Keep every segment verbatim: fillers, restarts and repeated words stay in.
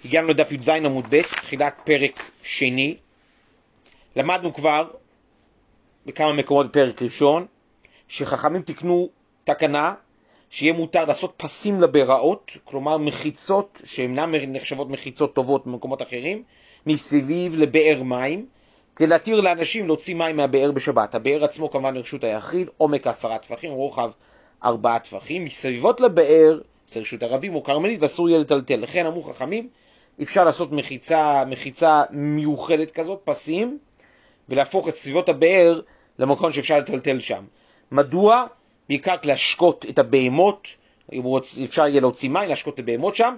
הגענו לדף י"ז עמוד ב', תחילת פרק שני. למדנו כבר בכמה מקומות בפרק ראשון, שחכמים תקנו תקנה שיהיה מותר לעשות פסים לבארות, כלומר מחיצות שאינן נחשבות מחיצות טובות במקומות אחרים, מסביב לבאר מים, כדי להתיר לאנשים להוציא מים מהבאר בשבת. הבאר עצמו כמובן לרשות היחיד, עומק עשרה טפחים, רוחב ארבעה טפחים, מסביבות לבאר, זה רשות הרבים או קרמלית, ואסור יהיה לטלטל. לכן אמרו חכמים, אפשר לעשות מחיצה, מחיצה מיוחדת כזאת, פסים, ולהפוך את סביבות הבאר למקום שאפשר לטלטל שם. מדוע? בעיקר להשקות את הבהמות, אפשר יהיה להוציא מים, להשקות את הבהמות שם,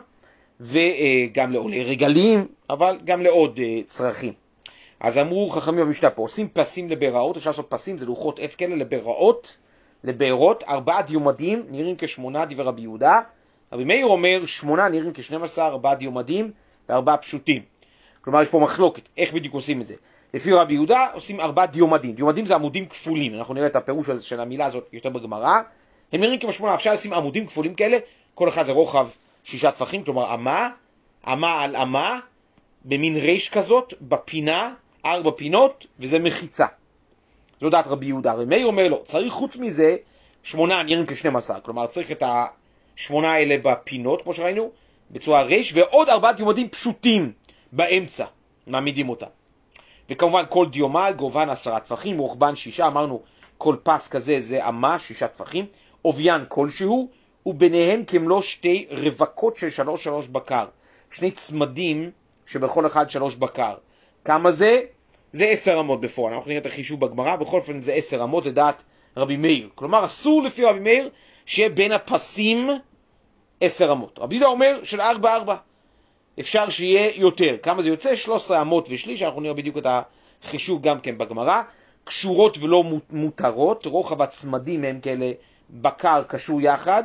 וגם לעולי רגלים, אבל גם לעוד צרכים. אז אמרו חכמים במשנה פה, עושים פסים לבארות, אפשר לעשות פסים, זה לוחות עץ כאלה לבארות, לבארות, ארבעה דיומדים, נראים כשמונה, דבר רבי יהודה. רבי מאיר אומר, שמונה נראים כשנים עשר, ארבעה דיומדים וארבעה פשוטים. כלומר, יש פה מחלוקת, איך בדיוק עושים את זה? לפי רבי יהודה עושים ארבעה דיומדים. דיומדים זה עמודים כפולים, אנחנו נראה את הפירוש של המילה הזאת יותר בגמרא. הם נראים כשמונה, אפשר לשים עמודים כפולים כאלה, כל אחד זה רוחב שישה טפחים, כלומר אמה, אמה על אמה, במין ריש כזאת, בפינה, ארבע פינות, וזה מחיצה. זו דעת רבי יהודה. רבי מאיר אומר לו, צריך חוץ מזה, שמונה נראים כשנים עשר, כלומר צריך את השמונה האלה בפינות, כמו שראינו, בצורה ריש, ועוד ארבעה דיומדים פשוטים באמצע, מעמידים אותם. וכמובן כל דיומל גובן עשרה טפחים, רוחבן שישה, אמרנו כל פס כזה זה אמה, שישה טפחים, עוביין כלשהו, וביניהם כמלוא שתי רווקות של שלוש שלוש בקר, שני צמדים שבכל אחד שלוש בקר. כמה זה? זה עשר אמות בפועל, אנחנו נראה את החישוב בגמרא, בכל אופן זה עשר אמות לדעת רבי מאיר. כלומר אסור לפי רבי מאיר שיהיה בין הפסים עשר אמות. רבי יהודה אומר של ארבע ארבע. אפשר שיהיה יותר. כמה זה יוצא? שלוש עשרה אמות ושליש, אנחנו נראה בדיוק את החישוב גם כן בגמרא. קשורות ולא מותרות, רוחב הצמדים הם כאלה בקר קשור יחד,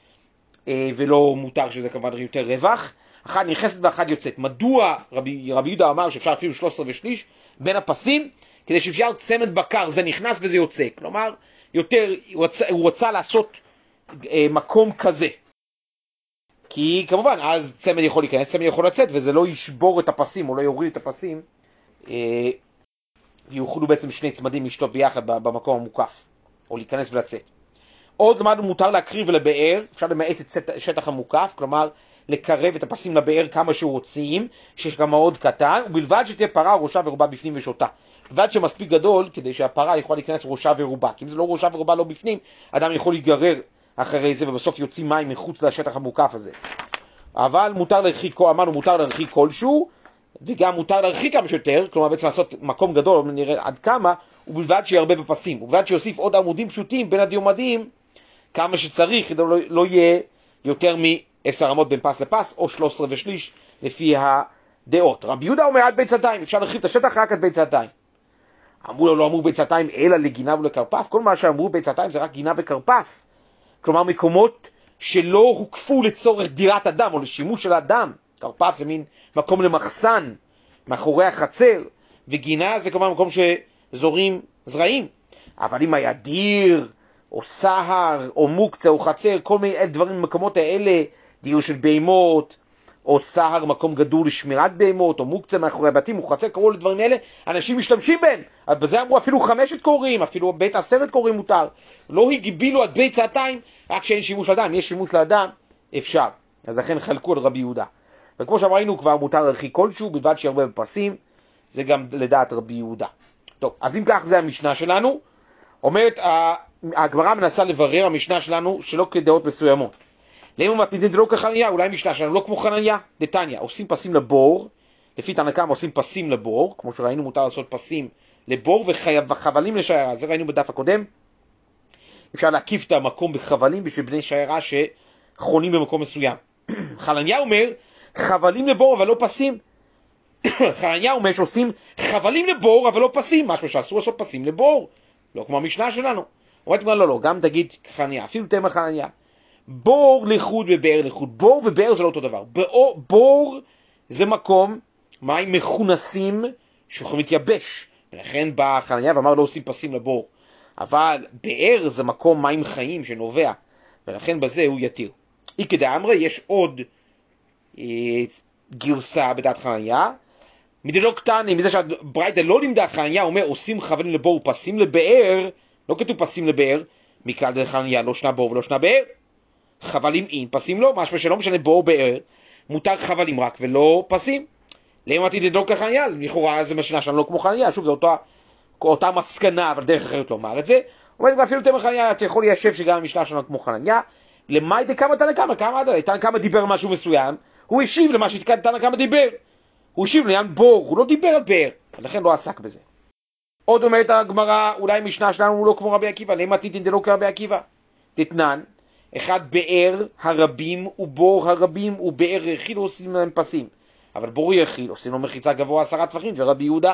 ולא מותר שזה כמובן יותר רווח. אחת נכנסת ואחת יוצאת. מדוע רבי, רבי יהודה אמר שאפשר אפילו שלוש עשרה ושליש בין הפסים? כדי שאפשר צמד בקר, זה נכנס וזה יוצא. כלומר, יותר, הוא רצה, הוא רצה לעשות אה, מקום כזה. כי כמובן, אז צמד יכול להיכנס, צמד יכול לצאת, וזה לא ישבור את הפסים, או לא יוריד את הפסים, אה, ויוכלו בעצם שני צמדים לשתות ביחד במקום המוקף, או להיכנס ולצאת. עוד למדנו מותר להקריב לבאר, אפשר למעט את שטח המוקף, כלומר, לקרב את הפסים לבאר כמה שרוצים, שיש גם מאוד קטן, ובלבד שתהיה פרה ראשה ורובה בפנים ושותה. בלבד שמספיק גדול, כדי שהפרה יכולה להיכנס ראשה ורובה. כי אם זה לא ראשה ורובה לא בפנים, אדם יכול להיגרר אחרי זה, ובסוף יוצאים מים מחוץ לשטח המוקף הזה. אבל מותר להרחיק, אמרנו מותר להרחיק כלשהו, וגם מותר להרחיק כמה שיותר, כלומר בעצם לעשות מקום גדול, נראה עד כמה, ובלבד שירבה בפסים. ובלבד שיוסיף עוד עמודים פשוטים בין הדיומדים, כמה שצריך, כדי לא, לא יהיה יותר מ-עשר אמות בין פס לפס, או שלוש עשרה ושליש לפי הדעות. רבי יהודה אומר עד ביצתיים, אפשר להרחיב את השטח רק עד ביצתיים. אמרו לו, לא אמרו ביצתיים אלא לגינה ולקרפף, כל מה שאמרו ביצתיים זה רק גינה וקרפף. כלומר מקומות שלא הוקפו לצורך דירת אדם או לשימוש של אדם. קרפף זה מין מקום למחסן, מאחורי החצר, וגינה זה כלומר מקום שזורים זרעים. אבל אם היה דיר, או סהר, או מוקצה, או חצר, כל מיני דברים במקומות האלה, דיר של בהמות, או סהר, מקום גדול לשמירת בהמות, או מוקצה מאחורי הבתים, או חצר, קראו לדברים האלה, אנשים משתמשים בהם. אז בזה אמרו אפילו חמשת קוראים, אפילו בית עשרת קוראים מותר. לא הגבילו עד בית צעתיים, רק שאין שימוש לאדם. יש שימוש לאדם, אפשר. אז לכן חלקו על רבי יהודה. וכמו שאמרנו כבר מותר להרחיק כלשהו, בלבד שירבה בפסים, זה גם לדעת רבי יהודה. טוב, אז אם כך זה המשנה שלנו. אומרת, הגמרא מנסה לברר המשנה שלנו שלא כדעות מסוימות. למה מתניתין לא כחנניה? אולי משנה שלנו לא כמו חנניה? דתניא, עושים פסים לבור, לפי תנא קמא עושים פסים לבור, כמו שראינו מותר לעשות פסים לבור וחבלים לשיירה, זה ראינו בדף הקודם. אפשר להקיף את המקום בחבלים בשביל בני שיירה שחונים במקום מסוים. חנניה אומר, חבלים לבור אבל לא פסים. חנניה אומר שעושים חבלים לבור אבל לא פסים, משהו שאסור לעשות פסים לבור, לא כמו המשנה שלנו. אומרת כבר לא, לא, גם תגיד חנניה, אפילו תאמר חנניה. בור לחוד ובאר לחוד. בור ובאר זה לא אותו דבר. בור, בור זה מקום מים מכונסים שיכולים להתייבש. ולכן בא חנניה ואמר לא עושים פסים לבור. אבל באר זה מקום מים חיים שנובע. ולכן בזה הוא יתיר. אי כדאמרי יש עוד אה, גרסה בדעת חנניה, מדלא קטני, מזה שהברייתא לא לימדה חנניה, אומר עושים חבלים לבור ופסים לבאר, לא כתוב פסים לבאר, מכלל דרך חנניה לא שנה בור ולא שנה באר, חבלים אין, פסים לא, משמע שלא משנה בור באר, מותר חבלים רק ולא פסים. למה עתיד לדלוק כחנניה? לכאורה זה משנה שלנו לא כמו חנניה, שוב, זו אותה, אותה מסקנה, אבל דרך אחרת לומר את זה. אומרת, ואפילו יותר מחנניה, אתה יכול ליישב שגם המשנה שלנו כמו חנניה, למה הייתה כמה תנא קמא? כמה עד תנא קמא דיבר משהו מסוים, הוא השיב למה שתנא קמא דיבר. הוא השיב לעניין בור, הוא לא דיבר על באר, ולכן לא עסק בזה. עוד אומרת הגמרא, אולי משנה שלנו הוא לא כמו רבי עקיבא, למה תיתן דלא כרבי עקיבא? דתנן, אחד באר הרבים ובור הרבים ובאר יחיד עושים להם פסים, אבל בור יחיד עושים לו מחיצה גבוה עשרה טפחים, ורבי יהודה.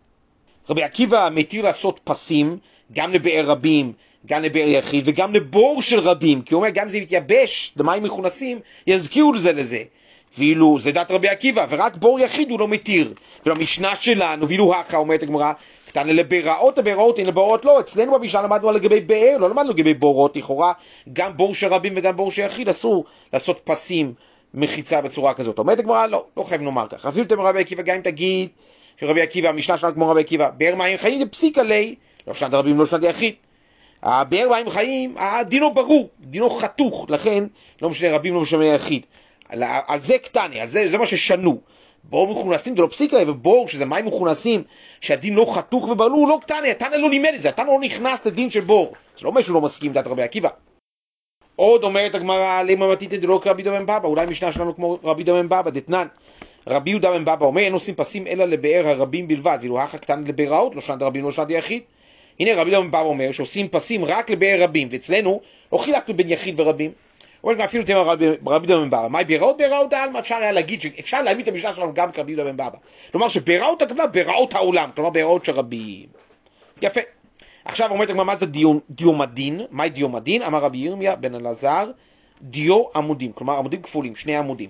רבי עקיבא מתיר לעשות פסים גם לבאר רבים, גם לבאר יחיד וגם לבור של רבים, כי הוא אומר גם זה מתייבש, למים מכונסים, יזכירו לזה לזה. ואילו זה דת רבי עקיבא, ורק בור יחיד הוא לא מתיר. ולמשנה שלנו, ואילו הכה אומרת הגמרא, קטן לבארות, הבארות, הנה לבארות לא. אצלנו במשנה למדנו על לגבי באר, לא למדנו לגבי בורות, לכאורה, גם בור של רבים וגם בור של יחיד אסור לעשות פסים מחיצה בצורה כזאת. אומרת הגמרא, לא, לא חייב לומר כך. אפילו אתם רבי עקיבא, גם אם תגיד שרבי עקיבא, המשנה שלנו כמו רבי עקיבא, באר מים חיים זה פסיק עלי, לא שנת רבים, לא שנת יחיד. הבאר מים חיים, הדינו ברור, דינו חתוך, לכן לא משנה רבים, לא משנה יחיד. על, על זה קטני, על זה, זה מה ששנו. בור מכונסים זה לא פסיקה, ובור שזה מים מכונסים, שהדין לא חתוך וברור, לא קטני, התנא לא לימד את זה, התנא לא נכנס לדין של בור. זה לא אומר שהוא לא מסכים דעת רבי עקיבא. עוד אומרת הגמרא, למה מתיתא דלא כרבי יהודה בן בבא, אולי משנה שלנו כמו רבי יהודה בן בבא, דתנן. רבי יהודה בן בבא אומר, אין עושים פסים אלא לבאר הרבים בלבד, ואילו הכה קטני לבארות, לא שנת רבים, לא שנת יחיד. הנה רבי יהודה בן בבא אומר שעושים פסים רק לבאר רבים, ואצלנו לא חילקנו בין יחיד ורבים. אומרת אפילו תאמר רבי יהודה בן בבא, מהי בארות? בארות העלמא, אפשר היה להגיד שאפשר להעמיד את המשנה שלנו גם כרבי יהודה בן בבא. כלומר שבארות הכוונה בארות העולם, כלומר בארות של רבים. יפה. עכשיו אומרת מה זה דיו, דיומדין? מהי דיומדין? אמר רבי ירמיה בן אלעזר, דיו עמודים, כלומר עמודים כפולים, שני עמודים.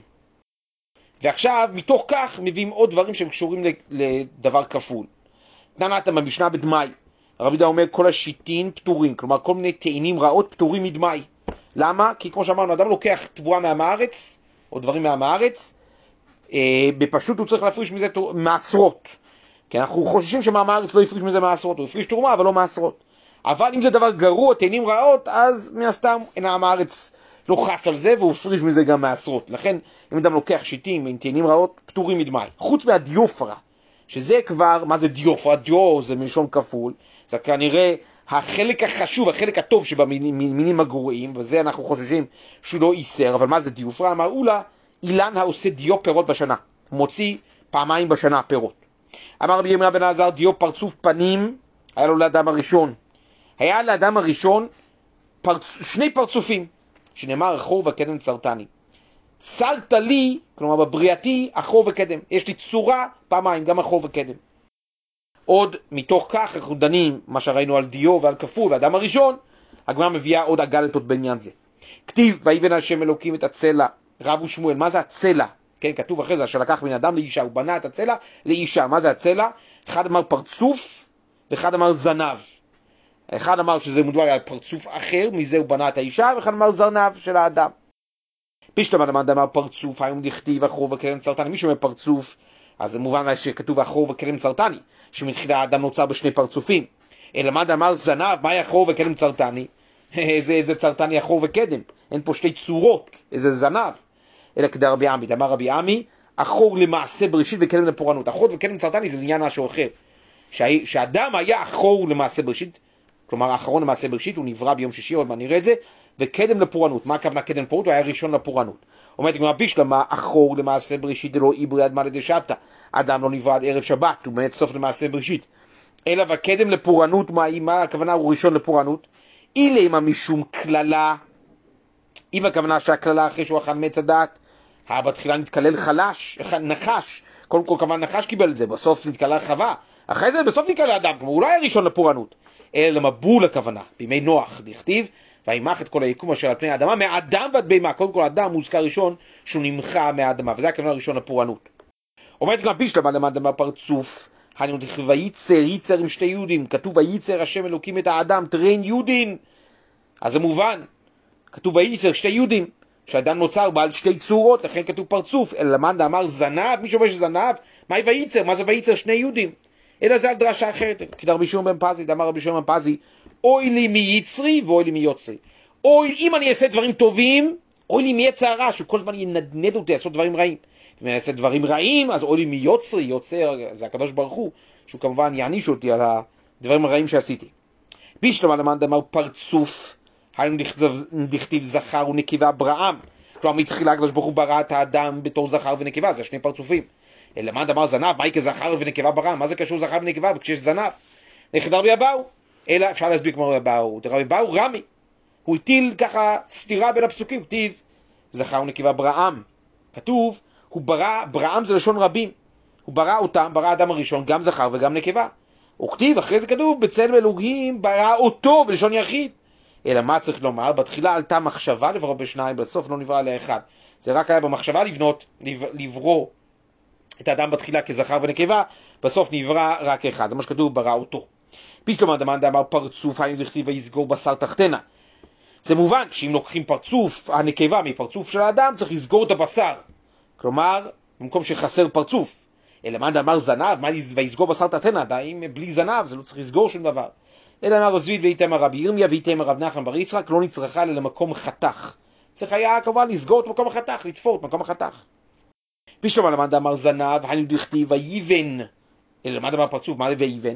ועכשיו מתוך כך מביאים עוד דברים שהם קשורים לדבר כפול. תננת במשנה בדמאי, רבי יהודה אומר כל השיטין פטורים, כלומר כל מיני טעינים רעות פטורים מדמאי. למה? כי כמו שאמרנו, אדם לוקח תבואה מהמארץ, או דברים מהמארץ, אה, בפשוט הוא צריך להפריש מזה מעשרות. כי אנחנו חוששים שמהמארץ לא יפריש מזה מעשרות, הוא יפריש תרומה אבל לא מעשרות. אבל אם זה דבר גרוע, טעינים רעות, אז מן הסתם אין המארץ לא חס על זה, והוא יפריש מזה גם מעשרות. לכן, אם אדם לוקח שיטים עם טעינים רעות, פטורים מדמאי. חוץ מהדיופרה, שזה כבר, מה זה דיופרה? דיו זה מלשון כפול, זה כנראה החלק החשוב, החלק הטוב שבמינים הגרועים, וזה אנחנו חוששים שהוא לא ייסר, אבל מה זה דיופרה? אמרו לה, אילן העושה דיו פירות בשנה, מוציא פעמיים בשנה פירות. אמר רבי ירמיה בן אלעזר, דיו פרצוף פנים, היה לו לאדם הראשון. היה לאדם הראשון פרצ... שני פרצופים, שנאמר אחור וקדם צרתני. צרת לי, כלומר בבריאתי, אחור וקדם. יש לי צורה פעמיים, גם אחור וקדם. עוד מתוך כך אנחנו דנים מה שראינו על דיו ועל כפול והאדם הראשון, הגמרא מביאה עוד אגלתות בעניין זה. כתיב ויבן השם אלוקים את הצלע, רב ושמואל, מה זה הצלע? כן, כתוב אחרי זה שלקח מן אדם לאישה, הוא בנה את הצלע לאישה. מה זה הצלע? אחד אמר פרצוף ואחד אמר זנב. אחד אמר שזה מדובר על פרצוף אחר, מזה הוא בנה את האישה, ואחד אמר זנב של האדם. פשטמן אמר פרצוף, היום דכתיב אחור וקדם צרתני. מי שאומר פרצוף, אז זה מובן שכתוב אחור וקדם צרתני, שמתחילה האדם נוצר בשני פרצופים. אלא מה אמר זנב, מה אחור וקדם צרתני? איזה, איזה צרתני אחור וקדם? אין פה שתי צורות, איזה זנב. אלא כדי רבי עמי, אמר רבי עמי, אחור למעשה בראשית וקדם לפורענות. אחור וקדם צרתני זה עניין משהו אחר. שהאדם היה אחור למעשה בראשית, כלומר האחרון למעשה בראשית, הוא נברא ביום שישי, עוד מה נראה את זה, וקדם לפורענות. מה הכוונה קדם לפורענות? הוא היה ראשון לפורענות. אומרת הגמרא בישלמה, אחור למעשה בראשית דלא עברי עד מלא דשבתא. אדם לא נברא עד ערב שבת, הוא באמת סוף למעשה בראשית. אלא וקדם לפורענות, מה, מה הכוונה? הוא ראשון לפורענות. אילמה משום כללה, אם הכוונה שהכללה אחרי שהוא אכל מעץ הדעת, בתחילה נתקלל חלש, נחש, קודם כל כמובן נחש קיבל את זה, בסוף נתקלל חווה, אחרי זה בסוף נתקלל אדם, כמו אולי הראשון לפורענות, אלא למבול הכוונה, בימי נוח, דכתיב, וימח את כל היקום אשר על פני האדמה, מהאדם ועד בהמה. קודם כל האדם מוזכר ראשון שהוא נמחה מהאדמה, וזה הכוונה הראשון לפורענות. אומרת גם בישלמה למד מה פרצוף, וייצר ייצר עם שתי יהודים, כתוב וייצר השם אלוקים את האדם, טרין יהודין, אז זה מובן, כתוב וייצר שתי יהודים, שאדם נוצר בעל שתי צורות, לכן כתוב פרצוף, אלא למאן דאמר זנב, מי שאומר שזנב, מהי וייצר? מה זה וייצר? שני יהודים. אלא זה על דרשה אחרת, כי רבי שמעון בן פזי, דאמר רבי שמעון בן פזי, אוי לי מייצרי ואוי לי מיוצרי. אוי, אם אני אעשה דברים טובים, אוי לי מיצר הרע, שהוא כל הזמן ינדנד אותי לעשות דברים רעים. אם אני אעשה דברים רעים, אז אוי לי מיוצרי, יוצר, זה הקדוש ברוך הוא, שהוא כמובן יעניש אותי על הדברים הרעים שעשיתי. בישלמה למאן דאמר פרצוף, היינו דכתיב זכר ונקבה אברהם. כלומר, מתחילה הקדוש ברוך הוא ברא את האדם בתור זכר ונקבה, זה שני פרצופים. אלא למאן דאמר זנב, מהי כזכר ונקבה אברהם? מה זה קשור זכר ונקבה? כשיש זנב. לכד רבי אבאו. אלא אפשר להסביר כמו רבי אבאו. רבי אבאו רמי. הוא הטיל ככה סתירה בין הפסוקים. כתיב זכר ונקבה אברהם. כתוב, הוא ברא, אברהם זה לשון רבים. הוא ברא אותם, ברא האדם הראשון, גם זכר וגם נקבה. וכתיב, אחרי זה כתוב, בצלם אלוהים ברא אותו בלשון יחיד. אלא מה צריך לומר? בתחילה עלתה מחשבה לברוא בשניים, בסוף לא נברא לאחד. זה רק היה במחשבה לבנות, לברוא את האדם בתחילה כזכר ונקבה, בסוף נברא רק אחד. זה מה שכתוב, ברא אותו. בישלמה למאן דאמר פרצוף, היינו דכתיב ויסגור בשר תחתנה. זה מובן שאם לוקחים פרצוף הנקבה מפרצוף של האדם, צריך לסגור את הבשר. כלומר, במקום שחסר פרצוף. אלא למאן דאמר זנב, מה ויסגור בשר תחתנה? אם בלי זנב, זה לא צריך לסגור שום דבר. אלא אמר זביד ואיתמר רבי ירמיה ואיתמר רב נחמן בר יצחק, לא נצרכה אלא למקום חתך. צריך היה כמובן לסגור את מקום החתך, לתפור את מקום החתך. בישלמה למאן דאמר זנב, היינו דכתיב ויבן. אלא למאן דאמר פרצוף, מה זה ויבן?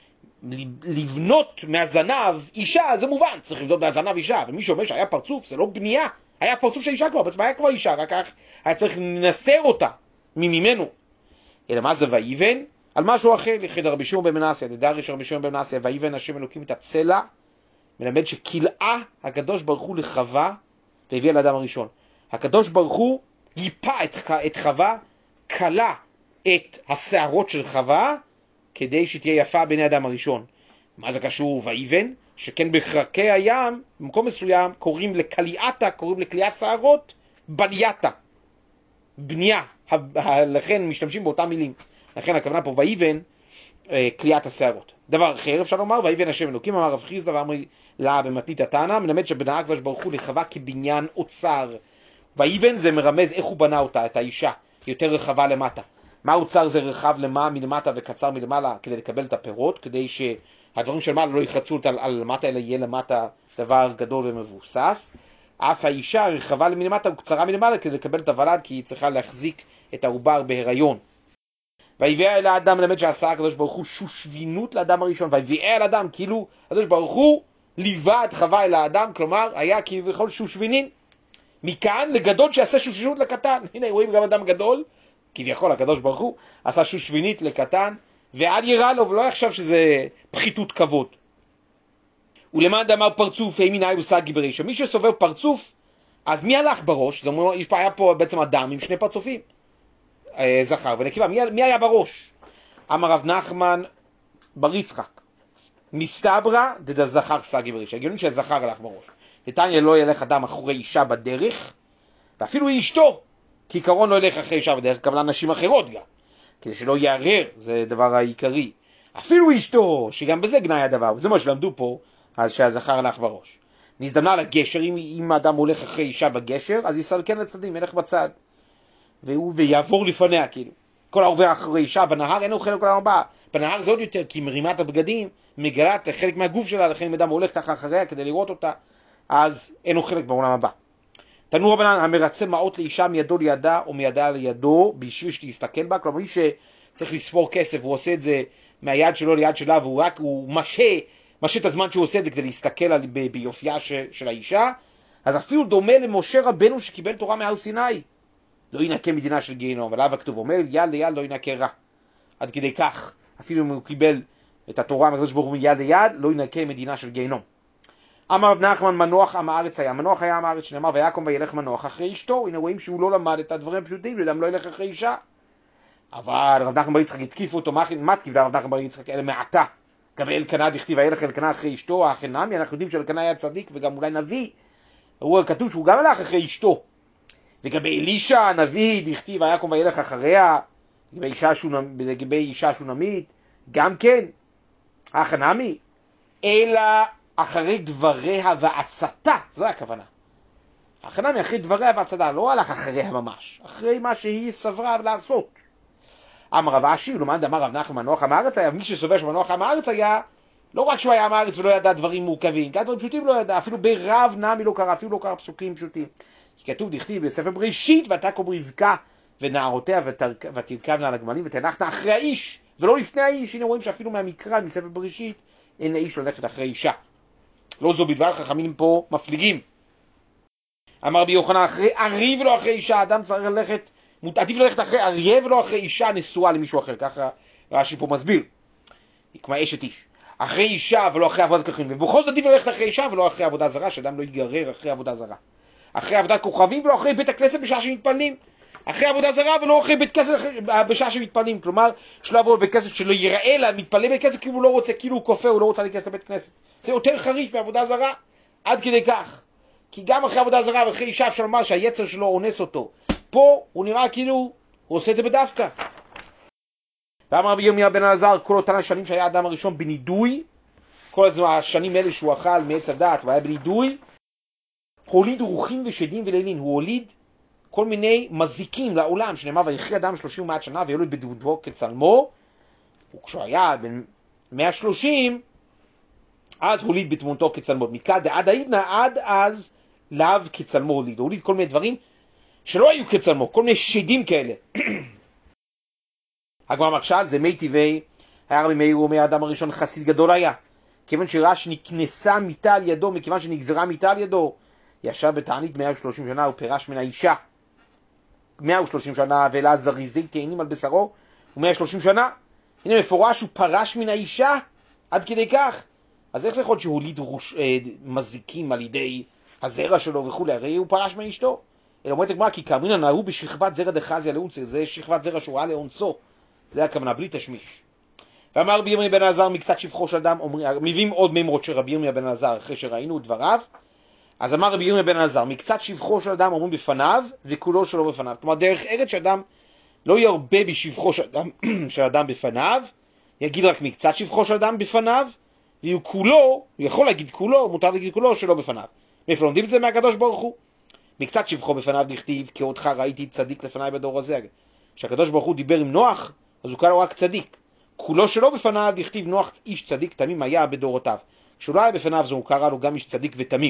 לבנות מהזנב אישה, זה מובן, צריך לבנות מהזנב אישה, ומי שאומר שהיה פרצוף, זה לא בנייה, היה פרצוף של אישה כבר, בעצמה היה כבר אישה, רק כך היה צריך לנסר אותה ממנו. אלא מה זה ויבן? על משהו אחר, לכד רבי שמעון בן מנסיה, דדריש רבי שמעון בן מנסיה, ויבן השם אלוקים את הצלע, מלמד שקילאה הקדוש ברוך הוא לחווה, והביא על האדם הראשון. הקדוש ברוך הוא ייפה את, את חווה, קלה את השערות של חווה, כדי שתהיה יפה בעיני האדם הראשון. מה זה קשור ויבן? שכן בחרקי הים, במקום מסוים, קוראים לקליעתה, קוראים לקליעת שערות, בנייתה. בנייה. לכן משתמשים באותם מילים. לכן הכוונה פה ויבן, קליעת השערות. דבר אחר אפשר לומר, ויבן השם אלוקים, אמר רב חיסדא ואמר לה במתנית התנא, מלמד שבנה הקדוש ברוך הוא לחווה כבניין אוצר. ויבן זה מרמז איך הוא בנה אותה, את האישה, יותר רחבה למטה. מה אוצר זה רחב למה מלמטה וקצר מלמעלה, כדי לקבל את הפירות, כדי שהדברים של מעלה לא יחצו על, על למטה, אלא יהיה למטה דבר גדול ומבוסס. אף האישה רחבה מלמטה וקצרה מלמעלה, כדי לקבל את הוולד, כי היא צריכה להחזיק את העובר בהיריון. ויביאה אל האדם, מלמד שעשה הקדוש ברוך הוא שושבינות לאדם הראשון, ויביאה אל האדם, כאילו הקדוש ברוך הוא ליווה את חווה אל האדם, כלומר היה כביכול שושבינין. מכאן לגדול שעשה שושבינות לקטן. הנה רואים גם אדם גדול, כביכול הקדוש ברוך הוא עשה שושבינית לקטן, ועד יראה לו, ולא יחשב שזה פחיתות כבוד. ולמאן דאמר פרצוף, האם מנהי הושג ברישא. מי שסובר פרצוף, אז מי הלך בראש? זאת אומרת, יש פה, היה פה בעצם אדם עם שני פרצופים. זכר ונקבה, מי, מי היה בראש? אמר רב נחמן בר יצחק, מסתברא דזכר סגי ברישא. הגיוני שהזכר הלך בראש. דתניא לא ילך אדם אחרי אישה בדרך, ואפילו היא אשתו, כי עיקרון לא ילך אחרי אישה בדרך, כמובן נשים אחרות גם, כדי שלא יערער, זה דבר העיקרי. אפילו אשתו, שגם בזה גנאי הדבר, וזה מה שלמדו פה, אז שהזכר הלך בראש. נזדמנה לגשר, אם, אם האדם הולך אחרי אישה בגשר, אז יסלקן לצדים, ילך בצד. והוא ויעבור לפניה, כאילו. כל העובר אחרי אישה בנהר, אין לו חלק לעולם הבא. בנהר זה עוד יותר, כי מרימת הבגדים, מגלת חלק מהגוף שלה, לכן אם אדם הולך ככה אחריה כדי לראות אותה, אז אין לו חלק בעולם הבא. תנו רבנן, המרצה מעות לאישה מידו לידה או מידה לידו, בשביל שתסתכל בה, כלומר מי שצריך לספור כסף, הוא עושה את זה מהיד שלו ליד שלה, והוא רק, הוא משה, משה את הזמן שהוא עושה את זה כדי להסתכל על, ב, ביופייה ש, של האישה, אז אפילו דומה למשה רבנו שקיבל תורה מהר סיני. לא ינקה מדינה של גיהנום, ולאו הכתוב אומר, יד ליד לא ינקה רע. עד כדי כך, אפילו אם הוא קיבל את התורה מהקדוש ברוך הוא מיד ליד, לא ינקה מדינה של גיהנום. אמר רב נחמן מנוח עם הארץ היה, מנוח היה עם הארץ שנאמר, ויקום וילך מנוח אחרי אשתו. הנה רואים שהוא לא למד את הדברים הפשוטים, אדם לא ילך אחרי אישה. אבל רב נחמן בר יצחק התקיפו אותו, מה תקיף רב נחמן בר יצחק? אלה מעתה. גם אלקנה דכתיב וילך אלקנה אחרי אשתו, אכן נמי, אנחנו יודעים שאלקנה היה צדיק וגם אולי נביא. הוא כתוב שהוא גם הלך אחרי אשתו. לגבי אלישע הנביא דכתיב ויקום וילך אחריה, לגבי אישה, שונמ... לגבי אישה שונמית, גם כן, אכן נמי, אלא אחרי דבריה ועצתה, זו הכוונה. הכנה מאחרי דבריה והצדה, לא הלך אחריה ממש, אחרי מה שהיא סברה לעשות. אמר רב אשי, ולמד אמר רב נחמן מנוח עם הארץ היה, מי שסובר שמנוח עם הארץ היה, לא רק שהוא היה עם הארץ ולא ידע דברים מורכבים, גם דברים פשוטים לא ידע, אפילו ברב נמי לא קרא, אפילו לא קרא פסוקים פשוטים. כי כתוב דכתיב בספר בראשית, ותקום רבקה ונערותיה ותרכבנה על הגמלים ותנחנה אחרי האיש, ולא לפני האיש. הנה רואים שאפילו מהמקרא, מספר בראשית, אין לאיש ללכת אחרי אישה. לא זו בדבר, חכמים פה מפליגים. אמר רבי יוחנן, אחרי ארי ולא אחרי אישה, אדם צריך ללכת, עדיף ללכת אחרי אריה ולא אחרי אישה נשואה למישהו אחר, ככה רש"י פה מסביר, כמו אשת איש. אחרי אישה ולא אחרי עבודת כוכבים, ובכל זאת עדיף ללכת אחרי אישה ולא אחרי עבודה זרה, שאדם לא ייגרר אחרי עבודה זרה. אחרי עבודת כוכבים ולא אחרי בית הכנסת בשעה שמתפללים. אחרי עבודה זרה ולא אחרי בית כנסת בשעה שמתפללים. כלומר, שלא עבור בית כנסת שלא ייראה לה, מתפלל בית כנסת כאילו הוא לא רוצה, כאילו הוא כופה, הוא לא רוצה להיכנס לבית כנסת. זה יותר חריף בעבודה זרה, עד כדי כך. כי גם אחרי עבודה זרה ואחרי אישה אפשר לומר שהיצר שלו אונס אותו. פה הוא נראה כאילו הוא עושה את זה בדווקא. ואמר רבי ירמיה בן אלעזר, כל אותן השנים שהיה האדם הראשון בנידוי, כל השנים האלה שהוא אכל מעץ הדעת והיה בנידוי, הוליד רוחים ושדים ולילין. הוא הוליד כל מיני מזיקים לעולם, שנאמר ויחי אדם שלושים ומעט שנה ויולד בדמותו כצלמו, וכשהוא היה בן מאה ושלושים, אז הוליד בתמונתו כצלמו. מכלל דעד העידנא, עד אז לאו כצלמו הוליד. הוליד כל מיני דברים שלא היו כצלמו, כל מיני שדים כאלה. הגמרא מקשה על זה, מי טבעי, היה רבי מאיר אומר, האדם הראשון חסיד גדול היה, כיוון שראה שנכנסה מיטה על ידו, מכיוון שנגזרה מיטה על ידו, ישב בתענית מאה ושלושים שנה, הוא פירש מן האישה מאה ושלושים שנה, ואלה זריזי תאנים על בשרו, הוא מאה ושלושים שנה. הנה מפורש, הוא פרש מן האישה, עד כדי כך. אז איך זה יכול להיות שהוא הוליד רוש, אה, מזיקים על ידי הזרע שלו וכו', הרי הוא פרש מאשתו. אלא אומרת הגמרא, כי כאמרינן נהו בשכבת זרע דחזיה לאונסה, זה שכבת זרע שהוא ראה לאונסו, זה הכוונה, בלי תשמיש. ואמר רבי ירמיה בן אלעזר, מקצת שבחו של אדם, מביאים עוד מימרות של רבי ירמיה בן אלעזר, אחרי שראינו את דבריו. אז אמר רבי ירמיה בן אלעזר, מקצת שבחו של אדם אומרים בפניו, וכולו שלו בפניו. כלומר, דרך ארץ שאדם לא ירבה בשבחו של אדם, של אדם בפניו, יגיד רק מקצת שבחו של אדם בפניו, והוא כולו, הוא יכול להגיד כולו, מותר להגיד כולו, שלו בפניו. מאיפה לומדים את זה? מהקדוש ברוך הוא. מקצת שבחו בפניו דכתיב, כי אותך ראיתי צדיק לפניי בדור הזה. כשהקדוש ברוך הוא דיבר עם נוח, אז הוא קרא לו רק צדיק. כולו שלו בפניו דכתיב, נוח איש צדיק תמים היה בדורותיו. כשהוא לא היה בפניו, הוא קרא לו גם איש צדיק ותמים.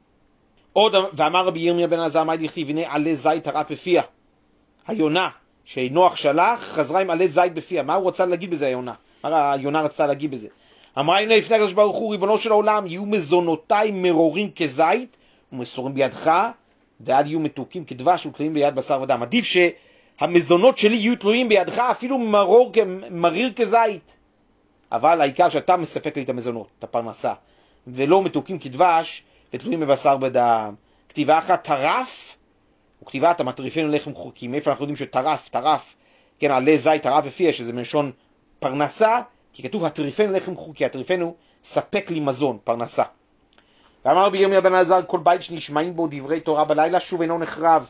עוד, ואמר רבי ירמיה בן אלעזר, מה דכתיב, הנה עלה זית הרע בפיה. היונה שנוח שלח חזרה עם עלה זית בפיה. מה הוא רצה להגיד בזה, היונה? מה היונה רצתה להגיד בזה? אמרה, הנה לפני הקדוש ברוך הוא, ריבונו של העולם, יהיו מזונותיי מרורים כזית ומסורים בידך, ועד יהיו מתוקים כדבש ותלויים ביד בשר ודם. עדיף שהמזונות שלי יהיו תלויים בידך, אפילו מרור, מריר כזית. אבל העיקר שאתה מספק לי את המזונות, את הפרנסה, ולא מתוקים כדבש ותלויים בבשר ודם. כתיבה אחת, טרף, וכתיבה אתה מטריפנו לחם חוקים. איפה אנחנו יודעים שטרף, טרף, כן, עלה זית, טרף בפיה, שזה מלשון פרנסה, כי כתוב הטריפנו לחם חוקי, הטריפנו ספק לי מזון, פרנסה. ואמר רבי ירמיה בן אלעזר, כל בית שנשמעים בו דברי תורה בלילה, שוב אינו נחרב.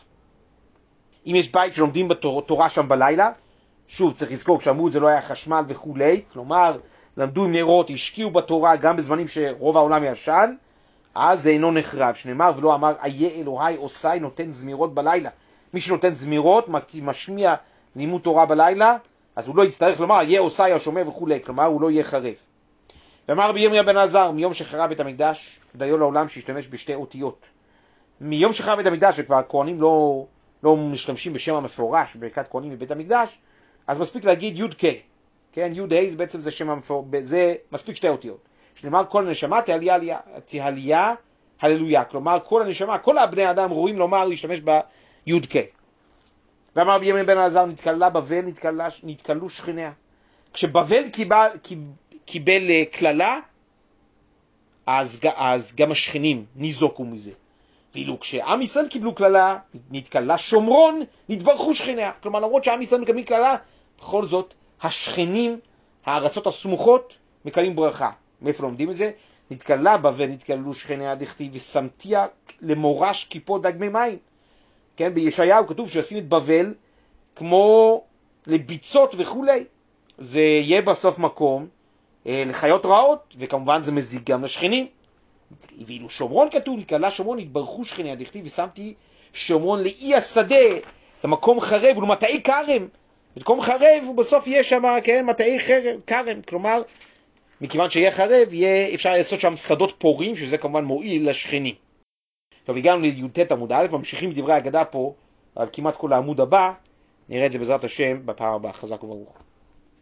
אם יש בית שלומדים בתורה שם בלילה, שוב צריך לזכור, כשאמרו את זה לא היה חשמל וכולי, כלומר, למדו עם נרות, השקיעו בתורה גם בזמנים שרוב העולם ישן, אז זה אינו נחרב. שנאמר ולא אמר, איה אלוהי עושי נותן זמירות בלילה. מי שנותן זמירות, משמיע לימוד תורה בלילה, אז הוא לא יצטרך לומר, איה עושי השומר וכולי, כלומר הוא לא יהיה חרב. ואמר רבי ירמיה בן אלעזר, מיום שחרב בית המקדש, דיו לעולם שהשתמש בשתי אותיות. מיום שחרב בית המקדש, וכבר הכהנים לא, לא משתמשים בשם המפורש, בברכת כהנים בבית המקדש, אז מספיק להגיד י' ק', כן, י' ה' זה בעצם זה שם המפורש, זה מספיק שתי אותיות. שנאמר כל הנשמה תהליה עליה, תהליה הללויה, כלומר כל הנשמה, כל הבני אדם רואים לומר להשתמש בי' ק'. ואמר רבי ירמיה בן אלעזר, נתקלה בבל, נתקלה, נתקלו שכניה. כשבבל קיבל, קיבל כללה, אז, אז גם השכנים ניזוקו מזה. ואילו כשעם ישראל קיבלו כללה, נתקלה שומרון, נתברכו שכניה. כלומר, למרות שעם ישראל מקבלים כללה, בכל זאת, השכנים, הארצות הסמוכות, מקבלים ברכה. מאיפה לומדים את זה? נתקלה בבל, נתקלו שכניה דכתיב, ושמתיה למורש כיפות דגמי מים. כן, בישעיהו כתוב שעשים את בבל כמו לביצות וכולי. זה יהיה בסוף מקום לחיות רעות, וכמובן זה מזיק גם לשכנים. ואילו שומרון כתוב, נקלה שומרון, התברכו שכני הדכתיב, ושמתי שומרון לאי השדה, למקום חרב ולמטעי כרם. במקום חרב, ובסוף יהיה שם, כן, מטעי חרב, כרם. כלומר, מכיוון שיהיה חרב, יהיה, אפשר לעשות שם שדות פורים, שזה כמובן מועיל לשכנים. טוב, הגענו לי"ט עמוד א', ממשיכים דברי ההגדה פה, על כמעט כל העמוד הבא, נראה את זה בעזרת השם בפעם הבאה. חזק וברוך.